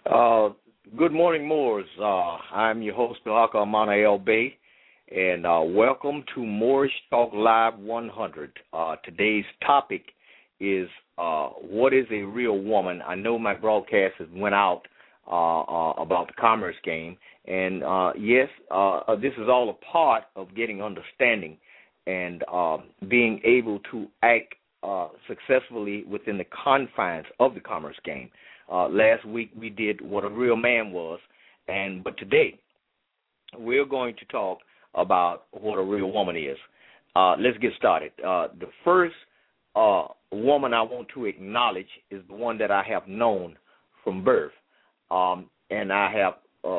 Uh, Good morning, Moors. I'm your host, Bilaka Amana El Bay, and welcome to Moorish Talk Live 100. Today's topic is what is a real woman? I know my broadcast has went out about the Commerce game, and yes, this is all a part of getting understanding and being able to act successfully within the confines of the Commerce game. Last week we did what a real man was, but today we're going to talk about what a real woman is. Let's get started. The first woman I want to acknowledge is the one that I have known from birth, and I have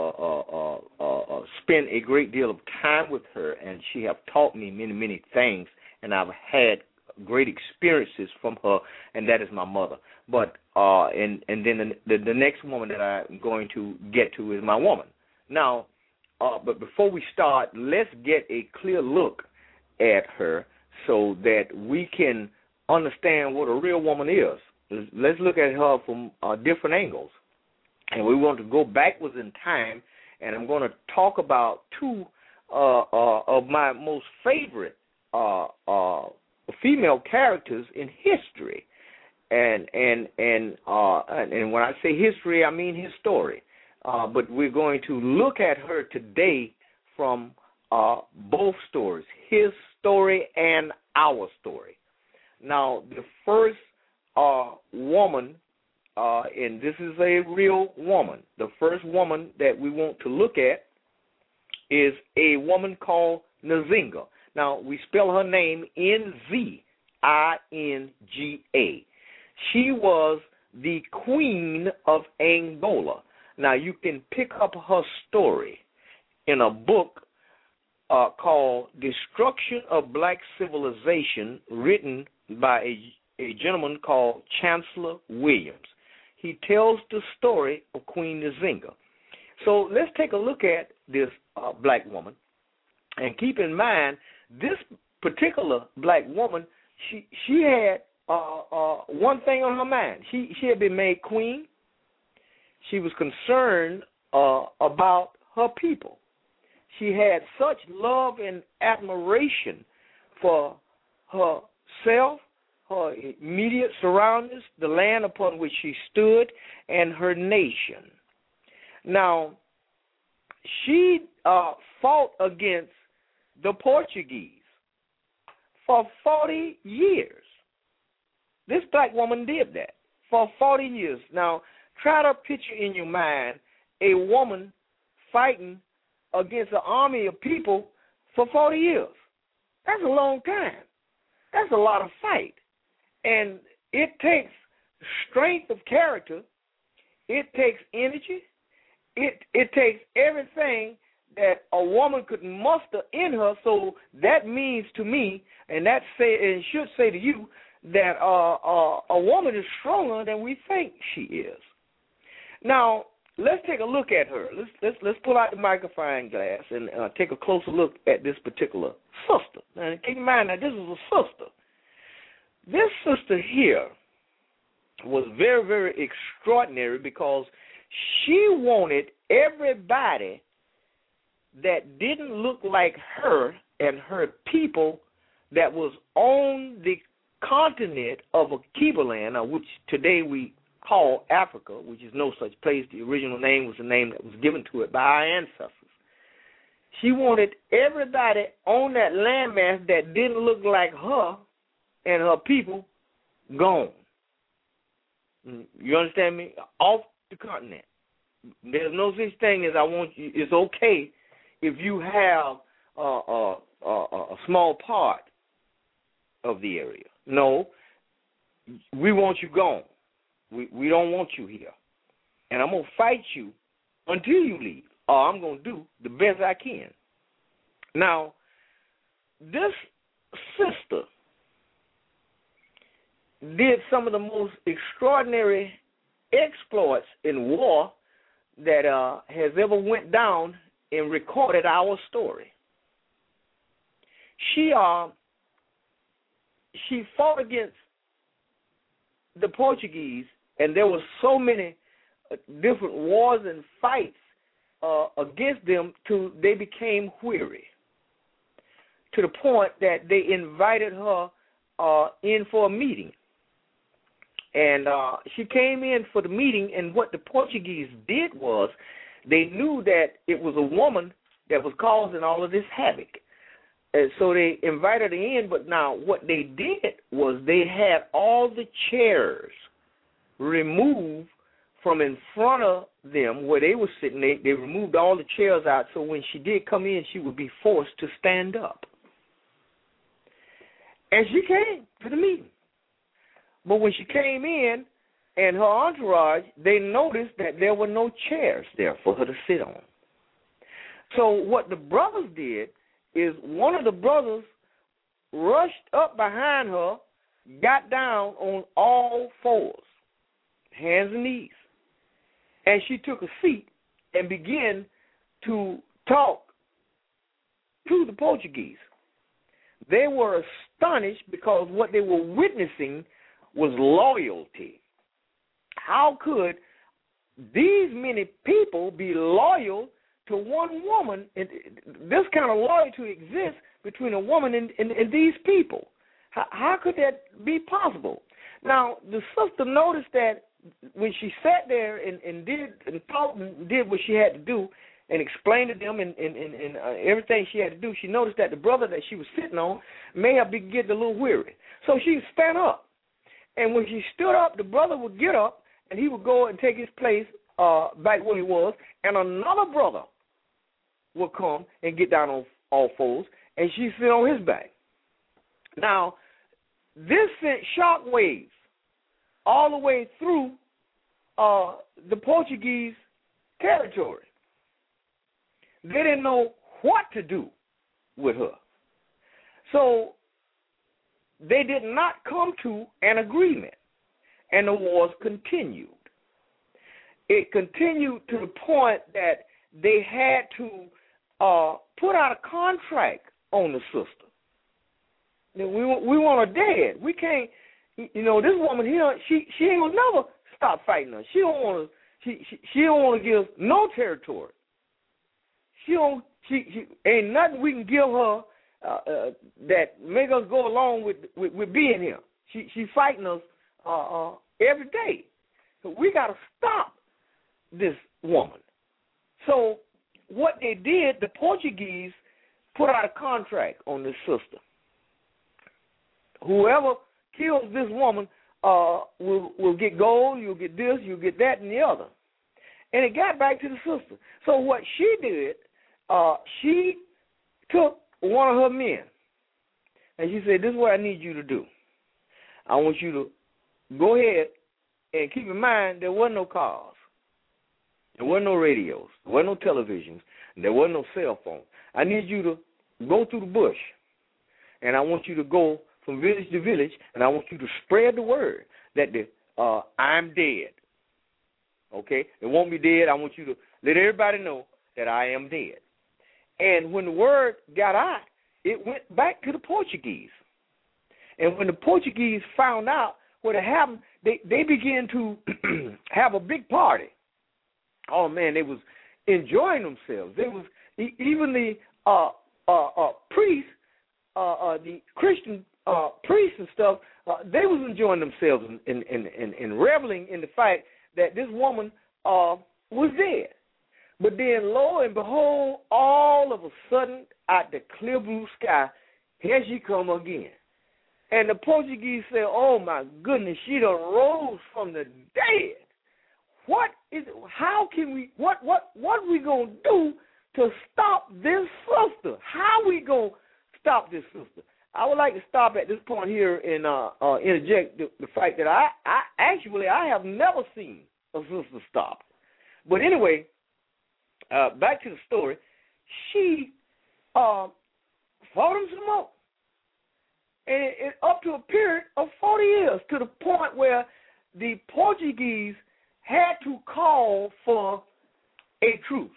spent a great deal of time with her, and she have taught me many, many things, and I've had great experiences from her, and that is my mother. But and then the next woman that I'm going to get to is my woman. Now, but before we start, let's get a clear look at her so that we can understand what a real woman is. Let's look at her from different angles. And we want to go backwards in time, and I'm going to talk about two of my most favorite female characters in history. And when I say history, I mean his story. But we're going to look at her today from both stories, his story and our story. Now, the first woman, and this is a real woman, the first woman that we want to look at is a woman called Nzinga. Now, we spell her name Nzinga. She was the queen of Angola. Now, you can pick up her story in a book called Destruction of Black Civilization, written by a gentleman called Chancellor Williams. He tells the story of Queen Nzinga. So let's take a look at this black woman, and keep in mind this particular black woman, she had one thing on her mind. She had been made queen. She was concerned about her people. She had such love and admiration for herself, her immediate surroundings, the land upon which she stood, and her nation. Now, she fought against the Portuguese for 40 years. This black woman did that for 40 years. Now, try to picture in your mind a woman fighting against an army of people for 40 years. That's a long time. That's a lot of fight. And it takes strength of character. It takes energy. It takes everything that a woman could muster in her. So that means to me, and should say to you, that a woman is stronger than we think she is. Now, let's take a look at her. Let's pull out the magnifying glass and take a closer look at this particular sister. Now, keep in mind that this is a sister. This sister here was very, very extraordinary because she wanted everybody that didn't look like her and her people that was on the continent of Akibaland, which today we call Africa, which is no such place. The original name was the name that was given to it by our ancestors. She wanted everybody on that landmass that didn't look like her and her people gone. You understand me? Off the continent. There's no such thing as I want you. It's okay if you have a small part of the area. No, we want you gone. We don't want you here. And I'm going to fight you until you leave, or I'm going to do the best I can. Now, this sister did some of the most extraordinary exploits in war that has ever went down and recorded our story. She fought against the Portuguese, and there were so many different wars and fights against them till they became weary, to the point that they invited her in for a meeting. And she came in for the meeting, and what the Portuguese did was they knew that it was a woman that was causing all of this havoc. And so they invited her in, but now what they did was they had all the chairs removed from in front of them where they were sitting. They removed all the chairs out, so when she did come in, she would be forced to stand up. And she came to the meeting. But when she came in and her entourage, they noticed that there were no chairs there for her to sit on. So what the brothers did is one of the brothers rushed up behind her, got down on all fours, hands and knees, and she took a seat and began to talk to the Portuguese. They were astonished because what they were witnessing was loyalty. How could these many people be loyal to one woman? And this kind of loyalty exists between a woman and these people. How could that be possible? Now, the sister noticed that when she sat there and talked and did what she had to do and explained to them and everything she had to do, she noticed that the brother that she was sitting on may have been getting a little weary. So she stand up. And when she stood up, the brother would get up, and he would go and take his place back where he was, and another brother would come and get down on all fours, and she'd sit on his back. Now, this sent shock waves all the way through the Portuguese territory. They didn't know what to do with her. So they did not come to an agreement, and the wars continued. It continued to the point that they had to put out a contract on the sister. We want her dead. We can't, this woman here, she ain't gonna never stop fighting us. She don't want to give no territory. She ain't nothing we can give her that make us go along with being here. She's fighting us every day. So we got to stop this woman. So what they did, the Portuguese put out a contract on this sister. Whoever kills this woman will get gold, you'll get this, you'll get that, and the other. And it got back to the sister. So what she did, she took one of her men, and she said, this is what I need you to do. I want you to go ahead and keep in mind there wasn't no cars. There wasn't no radios. There wasn't no televisions. There wasn't no cell phone. I need you to go through the bush, and I want you to go from village to village, and I want you to spread the word that I'm dead. Okay? It won't be dead. I want you to let everybody know that I am dead. And when the word got out, it went back to the Portuguese. And when the Portuguese found out what had happened, they began to have a big party. Oh, man, they was enjoying themselves. They was even the priests, the Christian priests and stuff, they was enjoying themselves and reveling in the fact that this woman was dead. But then, lo and behold, all of a sudden, out the clear blue sky, here she come again. And the Portuguese said, oh, my goodness, she done rose from the dead. What are we going to do to stop this sister? How we going to stop this sister? I would like to stop at this point here and interject the fact that I have never seen a sister stop. But anyway, back to the story. She fought him some more. And it up to a period of 40 years, to the point where the Portuguese had to call for a truce.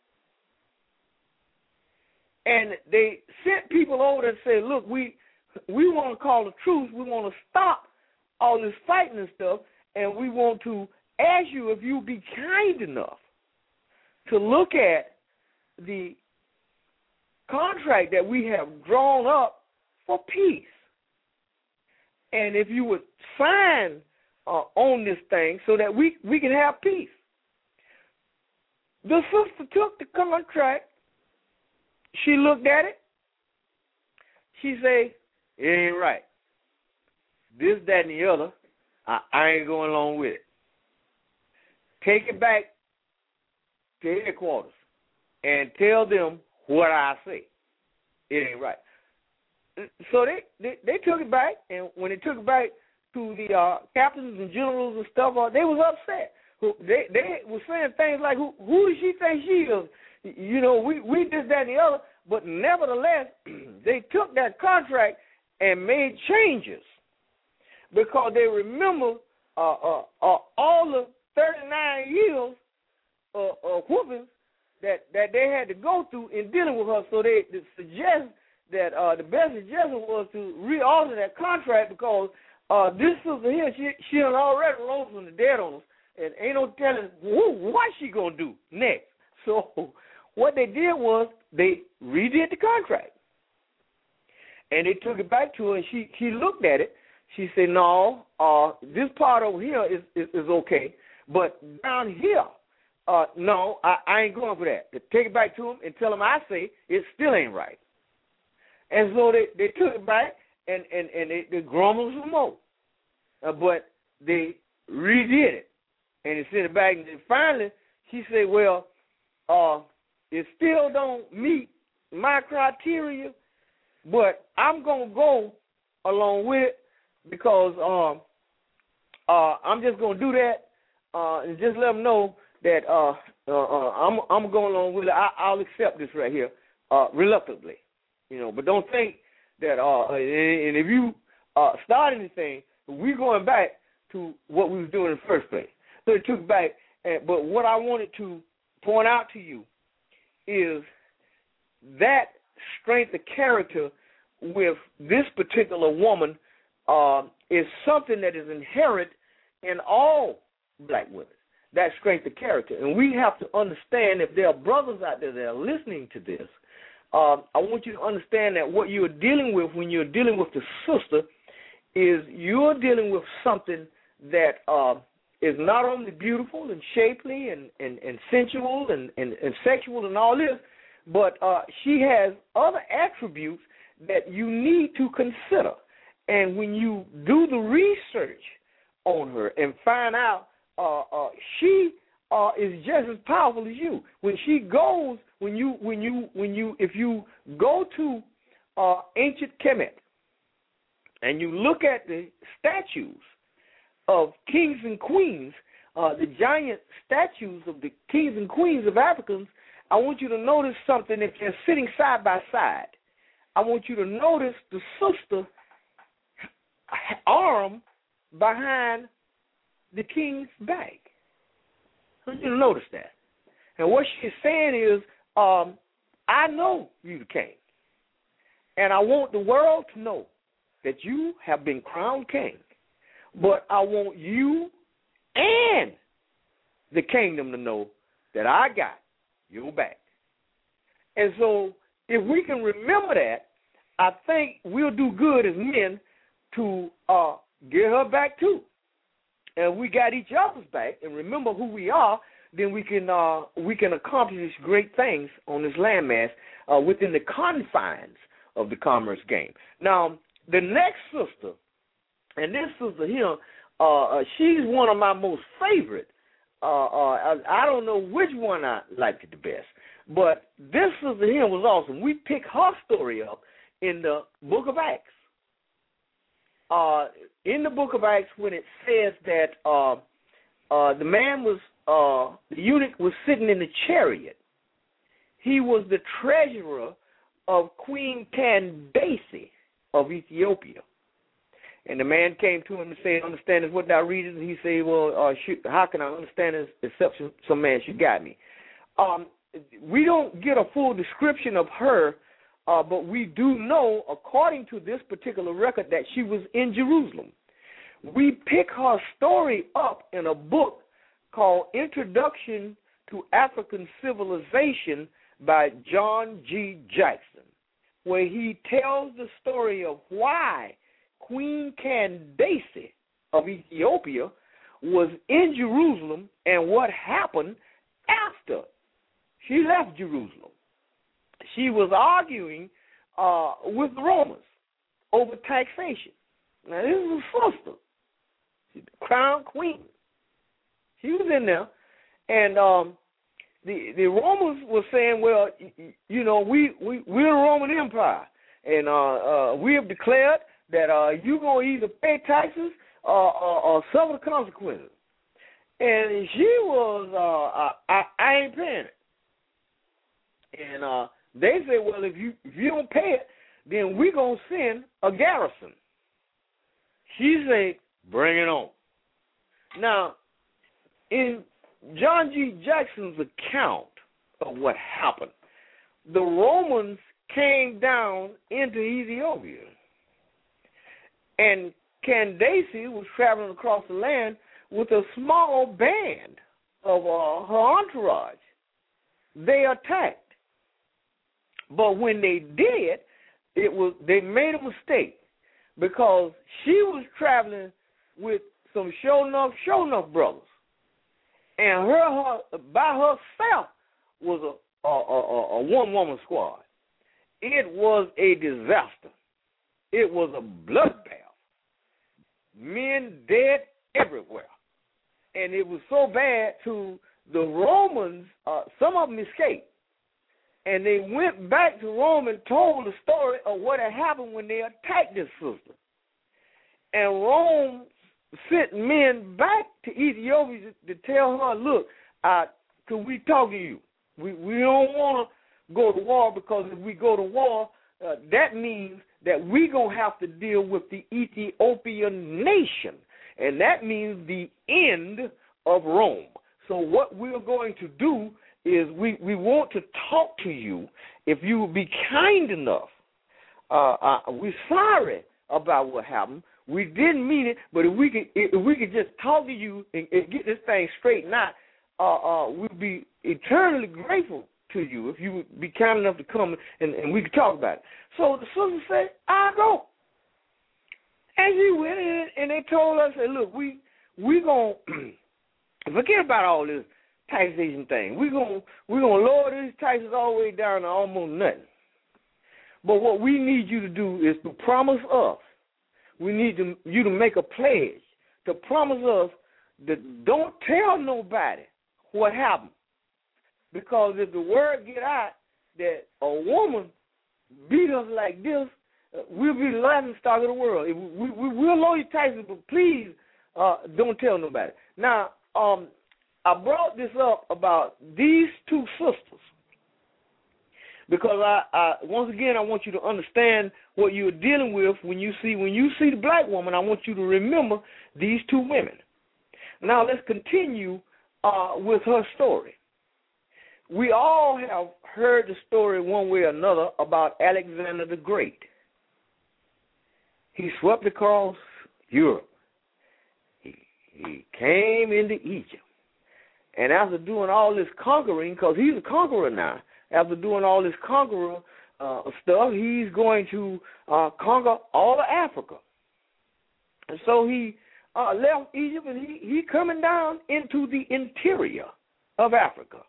And they sent people over and said, look, we want to call a truce. We want to stop all this fighting and stuff, and we want to ask you if you'll be kind enough to look at the contract that we have drawn up for peace. And if you would sign on this thing so that we can have peace. The sister took the contract. She looked at it. She said, it ain't right. This, that, and the other, I ain't going along with it. Take it back to headquarters and tell them what I say. It ain't right. So they took it back, and when they took it back to the captains and generals and stuff, they was upset. They were saying things like, who does she think she is? You know, we this, that, and the other. But nevertheless, they took that contract and made changes because they remember all the 39 years of whoopings that they had to go through in dealing with her. So they suggest that the best suggestion was to reorder that contract because this sister here, she done already rose from the dead on us, and ain't no telling what she gonna do next. So what they did was they redid the contract, and they took it back to her, and she looked at it. She said, "No, this part over here is okay, but down here, no, I ain't going for that." They take it back to them and tell them I say it still ain't right. And so they took it back and they grumbled some more, but they redid it and they sent it back. And then finally, she said, "Well, it still don't meet my criteria, but I'm gonna go along with it because I'm just gonna do that and just let them know that I'm going along with it. I'll accept this right here reluctantly, you know. But don't think that and if you start anything, we're going back to what we was doing in the first place." So it took back. But what I wanted to point out to you is that strength of character with this particular woman is something that is inherent in all black women, that strength of character. And we have to understand, if there are brothers out there that are listening to this, I want you to understand that what you're dealing with when you're dealing with the sister is you're dealing with something that is not only beautiful and shapely and sensual and sexual and all this, but she has other attributes that you need to consider. And when you do the research on her and find out she is just as powerful as you. When she goes, if you go to ancient Kemet and you look at the statues of kings and queens, the giant statues of the kings and queens of Africans, I want you to notice something. If they're sitting side by side, I want you to notice the sister arm behind the king's back. I want you to notice that. And what she's saying is, I know you the king, and I want the world to know that you have been crowned king, but I want you and the kingdom to know that I got your back. And so if we can remember that, I think we'll do good as men to get her back too. And we got each other's back and remember who we are, then we can accomplish great things on this landmass within the confines of the commerce game. Now, the next sister, and this sister here, she's one of my most favorite. I don't know which one I liked it the best, but this sister here was awesome. We picked her story up in the book of Acts. In the book of Acts, when it says that the man was, the eunuch was sitting in the chariot. He was the treasurer of Queen Candace of Ethiopia. And the man came to him and said, "Understand what thou readest?" And he said, "Well, how can I understand this except some man should guide me?" We don't get a full description of her, but we do know, according to this particular record, that she was in Jerusalem. We pick her story up in a book called Introduction to African Civilization by John G. Jackson, where he tells the story of why Queen Candace of Ethiopia was in Jerusalem and what happened after she left Jerusalem. She was arguing with the Romans over taxation. Now, this is a sister. She's the crown queen. She was in there, and the Romans were saying, well, you know, we're the Roman Empire, and we have declared that you're going to either pay taxes or suffer the consequences. And she was, I ain't paying it. And they said, well, if you don't pay it, then we're going to send a garrison. She said, bring it on. Now, in John G. Jackson's account of what happened, the Romans came down into Ethiopia, and Candace was traveling across the land with a small band of her entourage. They attacked. But when they did, they made a mistake, because she was traveling with some show enough brothers, and her by herself was a one-woman squad. It was a disaster. It was a bloodbath. Men dead everywhere. And it was so bad to the Romans, some of them escaped. And they went back to Rome and told the story of what had happened when they attacked this sister. And Rome sent men back to Ethiopia to tell her, look, could we talk to you? We don't want to go to war, because if we go to war, that means that we're going to have to deal with the Ethiopian nation. And that means the end of Rome. So what we're going to do is we want to talk to you. If you would be kind enough, we're sorry about what happened. We didn't mean it, but if we could just talk to you and get this thing straightened out, we'd be eternally grateful to you if you would be kind enough to come and we could talk about it. So the sister said, I'll go. And she went in, and they told us, look, we going to forget about all this taxation thing. We're gonna lower these taxes all the way down to almost nothing. But what we need you to do is to promise us. We need you to make a pledge to promise us that don't tell nobody what happened. Because if the word get out that a woman beat us like this, we'll be the laughing stock of the world. We'll lower your taxes, but please don't tell nobody. Now, I brought this up about these two sisters because I once again, I want you to understand what you're dealing with when you see the black woman. I want you to remember these two women. Now, let's continue with her story. We all have heard the story one way or another about Alexander the Great. He swept across Europe. He came into Egypt. And after doing all this conquering, because he's a conqueror now, after doing all this conqueror stuff, he's going to conquer all of Africa. And so he left Egypt, and he coming down into the interior of Africa.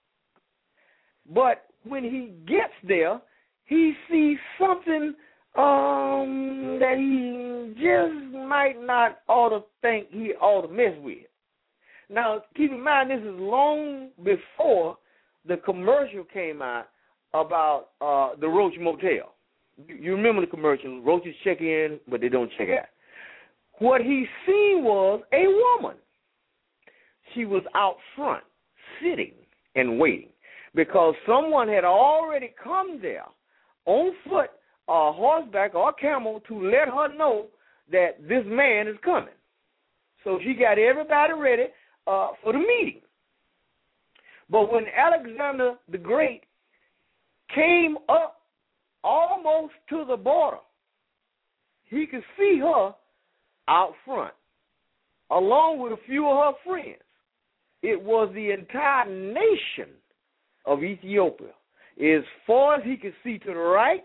But when he gets there, he sees something that he just might not ought to think he ought to mess with. Now, keep in mind, this is long before the commercial came out about the Roach Motel. You remember the commercial, roaches check in, but they don't check out. What he seen was a woman. She was out front, sitting and waiting, because someone had already come there on foot, or horseback, or camel to let her know that this man is coming. So she got everybody ready for the meeting. But when Alexander the Great came up almost to the border, he could see her out front, along with a few of her friends. it was the entire nation of Ethiopia. As far as he could see to the right,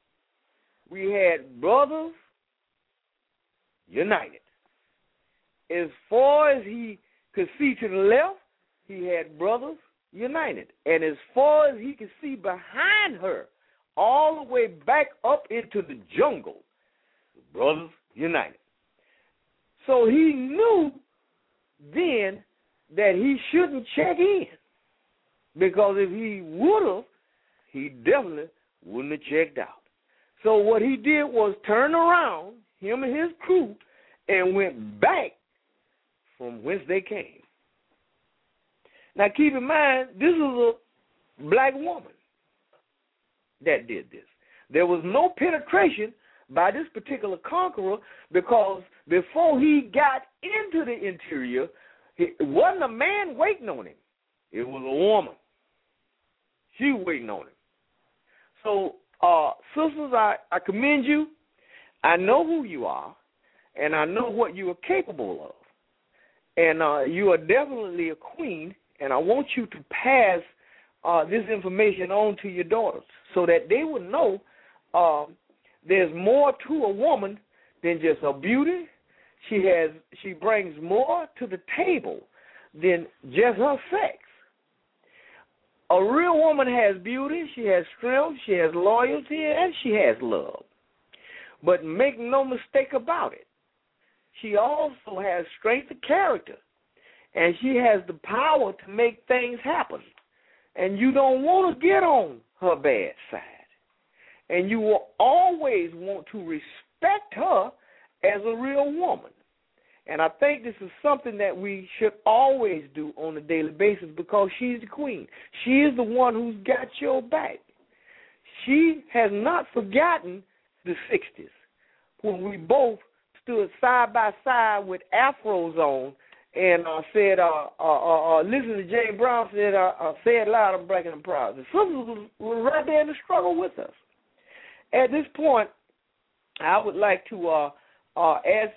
we had brothers united. As far as he could see to the left, he had brothers united. And as far as he could see behind her, all the way back up into the jungle, brothers united. So he knew then that he shouldn't check in, because if he would have, he definitely wouldn't have checked out. So what he did was turn around, him and his crew, and went back from whence they came. Now keep in mind, this was a black woman that did this. There was no penetration by this particular conqueror, because before he got into the interior, it wasn't a man waiting on him. It was a woman. She was waiting on him. So, sisters, I commend you. I know who you are, and I know what you are capable of. And you are definitely a queen, and I want you to pass this information on to your daughters so that they will know there's more to a woman than just her beauty. She brings more to the table than just her sex. A real woman has beauty, she has strength, she has loyalty, and she has love. But make no mistake about it, she also has strength of character, and she has the power to make things happen. And you don't want to get on her bad side. And you will always want to respect her as a real woman. And I think this is something that we should always do on a daily basis, because she's the queen. She is the one who's got your back. She has not forgotten the 60s when we both stood side by side with afros on and said, listen to James Brown said, say it loud, I'm breaking them proud. The sisters were right there in the struggle with us. At this point, I would like to ask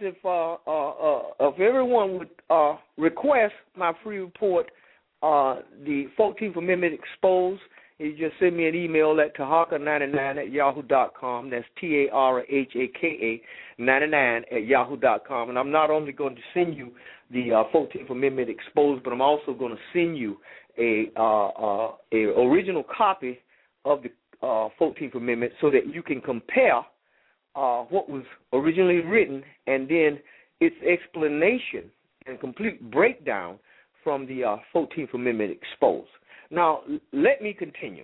if everyone would request my free report, the 14th Amendment Exposed. You just send me an email at tahaka99@yahoo.com. That's TARHAKA 99@yahoo.com. And I'm not only going to send you the 14th Amendment Exposed, but I'm also going to send you a original copy of the 14th Amendment so that you can compare what was originally written and then its explanation and complete breakdown from the 14th Amendment Exposed. Now, let me continue.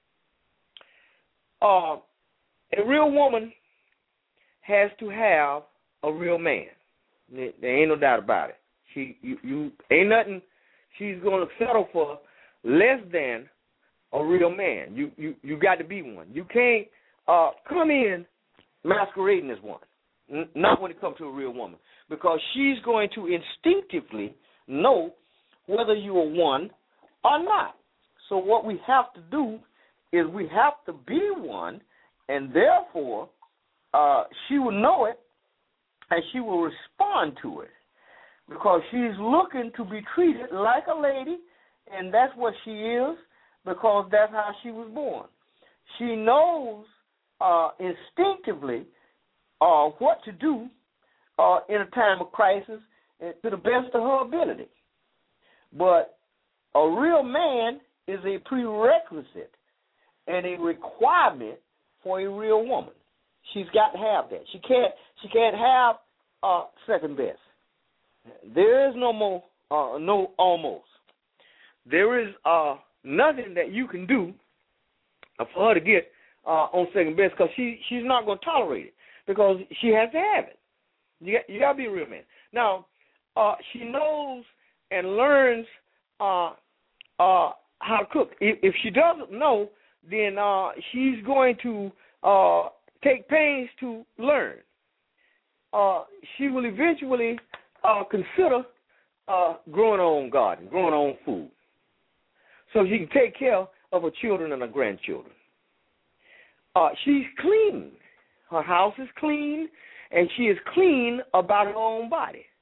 A real woman has to have a real man. There ain't no doubt about it. You ain't nothing she's going to settle for less than a real man. You got to be one. You can't come in masquerading as one. Not when it comes to a real woman, because she's going to instinctively know whether you are one or not. So what we have to do is we have to be one, and therefore she will know it and she will respond to it, because she's looking to be treated like a lady, and that's what she is, because that's how she was born. She knows instinctively what to do in a time of crisis to the best of her ability. But a real man is a prerequisite and a requirement for a real woman. She's got to have that. She can't have second best. There is no more, no almost. There is nothing that you can do for her to get on second best, because she's not going to tolerate it, because she has to have it. You got to be a real man. Now, she knows and learns how to cook. If she doesn't know, then she's going to take pains to learn. She will eventually consider growing her own garden, growing her own food, so she can take care of her children and her grandchildren. She's clean. Her house is clean, and she is clean about her own body.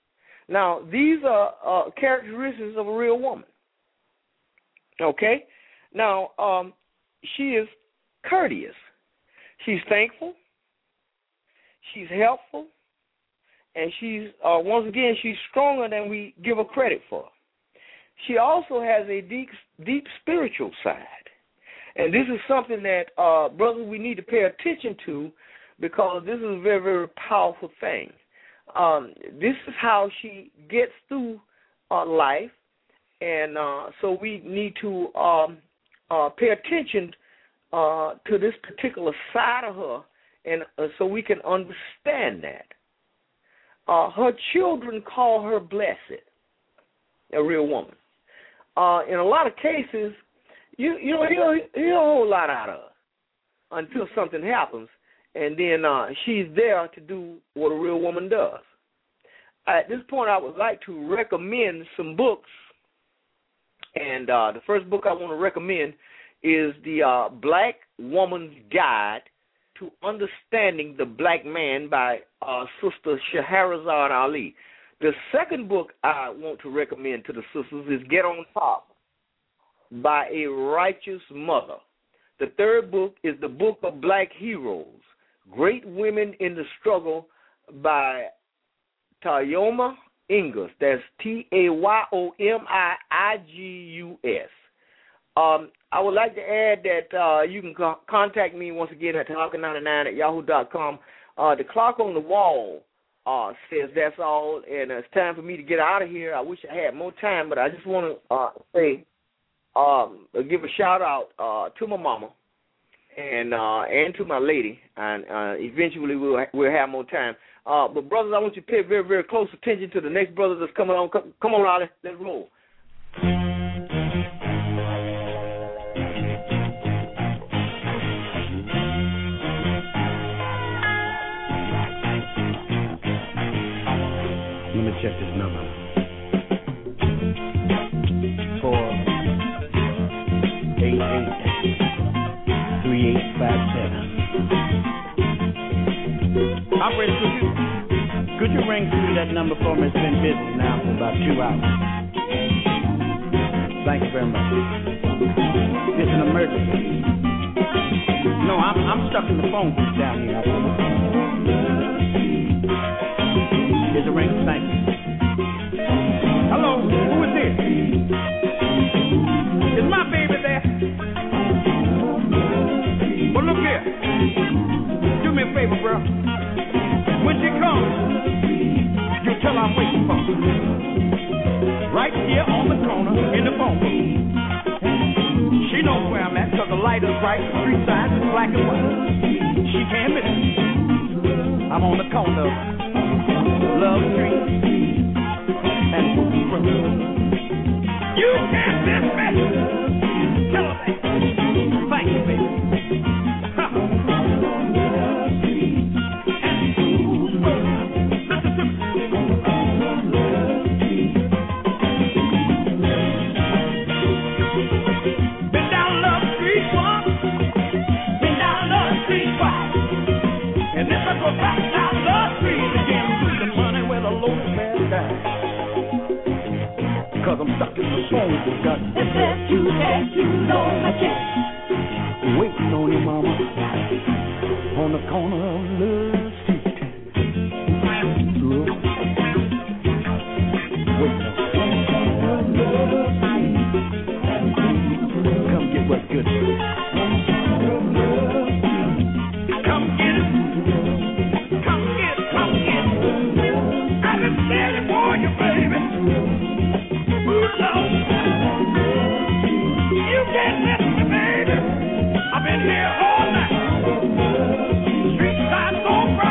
Now, these are characteristics of a real woman. Okay? Now, she is courteous. She's thankful. She's helpful. And she's, once again, she's stronger than we give her credit for. She also has a deep spiritual side. And this is something that, brothers, we need to pay attention to, because this is a very, very powerful thing. This is how she gets through life, and so we need to pay attention to this particular side of her, and so we can understand that. Her children call her blessed, a real woman. In a lot of cases, you don't hear a whole lot out of her until something happens, and then she's there to do what a real woman does. At this point, I would like to recommend some books, and the first book I want to recommend is the Black Woman's Guide to Understanding the Black Man by Sister Shahrazad Ali. The second book I want to recommend to the sisters is Get on Top by a Righteous Mother. The third book is the Book of Black Heroes, Great Women in the Struggle by Tayoma Ingus. That's Tayomimigus. I would like to add that you can contact me once again at talking99@yahoo.com. The clock on the wall says that's all, and it's time for me to get out of here. I wish I had more time, but I just want to say, give a shout out to my mama and to my lady, and eventually we'll have more time. But brothers, I want you to pay very, very close attention to the next brother that's coming on. Come on, Ollie, let's roll. Let me check this number. 488-3857. Operator, could you ring through that number for me? It's been busy now for about 2 hours. Thank you very much. It's an emergency. No, I'm stuck in the phone booth down here. Here's a ring. Thank you. Hello, who is this? Is my baby there? Well, look here. Do me a favor, bro. When she comes, you tell her I'm waiting for her. Right here on the corner in the phone booth. She knows where I'm at because the light is bright, the street signs is black and white. She can't miss it. I'm on the corner of Love Street and Brooklyn. You can't miss me. Tell her that. Thank you, baby. Cause I'm stuck in the phone with God. It's that you know my chest. Waiting on you, mama, on the corner of Love Street. Come get what's good. Come get it. Come get it. Come get it. I've been standing for you, baby. You can't listen to me, baby. I've been here all night. Street side so bright.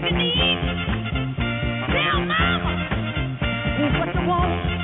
you need. Tell mama what you want.